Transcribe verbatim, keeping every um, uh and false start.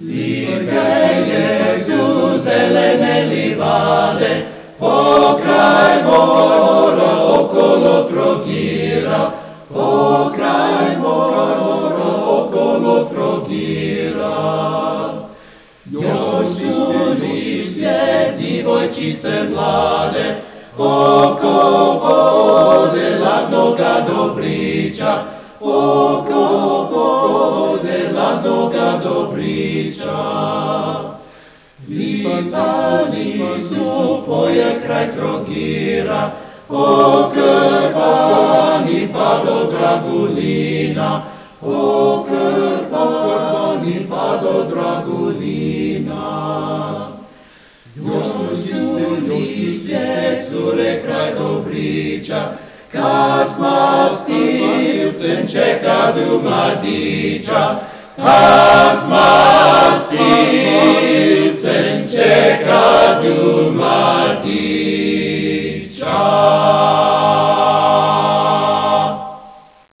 Lipe Iesuzele nelivade, o kraj mora okolo Trogira, o kraj mora okolo Trogira. Još su lišće divojčice mlade, oko vode ladnoga Dobrića, oko vode ladnoga Dobrića. Lipani su poje kraj Trogira, okrvani pa do Dragulina, okrvani pa do Dragulina. Još su lišće cure kraj Dobrića, kad s mastivcem čekaju mladića, kad s mastivcem čekaju mladića.